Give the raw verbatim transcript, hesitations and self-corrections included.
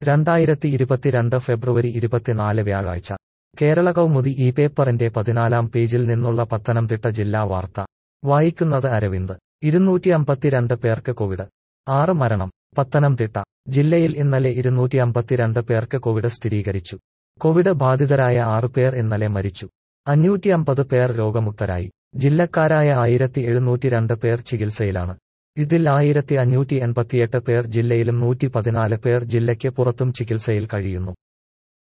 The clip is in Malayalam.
രണ്ടായിരത്തി ഇരുപത്തിരണ്ട് ഫെബ്രുവരി ഇരുപത്തിനാല് വ്യാഴാഴ്ച കേരള കൗമുദി ഈ പേപ്പറിന്റെ പതിനാലാം പേജിൽ നിന്നുള്ള പത്തനംതിട്ട ജില്ലാ വാർത്ത വായിക്കുന്നത് അരവിന്ദ്. ഇരുന്നൂറ്റി അമ്പത്തിരണ്ട് പേർക്ക് കോവിഡ്. ആറ് മരണം. പത്തനംതിട്ട ജില്ലയിൽ ഇന്നലെ ഇരുന്നൂറ്റി അമ്പത്തിരണ്ട് പേർക്ക് കോവിഡ് സ്ഥിരീകരിച്ചു. കോവിഡ് ബാധിതരായ ആറ് പേർ ഇന്നലെ മരിച്ചു. അഞ്ഞൂറ്റി അമ്പത് പേർ രോഗമുക്തരായി. ജില്ലക്കാരായ ആയിരത്തി എഴുന്നൂറ്റി രണ്ട് പേർ ചികിത്സയിലാണ്. ഇതിൽ ആയിരത്തി അഞ്ഞൂറ്റി എൺപത്തിയെട്ട് പേർ ജില്ലയിലും നൂറ്റി പതിനാല് പേർ ജില്ലയ്ക്ക് പുറത്തും ചികിത്സയിൽ കഴിയുന്നു.